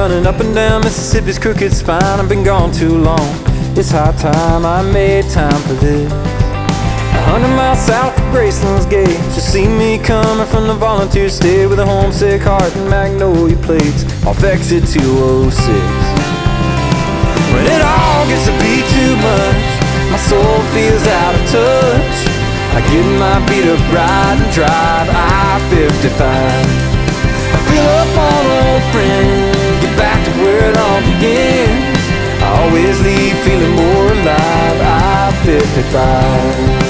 running up and down Mississippi's crooked spine. I've been gone too long, it's high time I made time for this. 100 miles south of Graceland's Gate, you see me coming from the volunteer state with a homesick heart and magnolia plates off exit 206. When it all gets to be too much, my soul feels out of touch, I get my beat up ride and drive I-55. I fill up on an old friend, get back to where it all begins. I always leave feeling more alive I-55.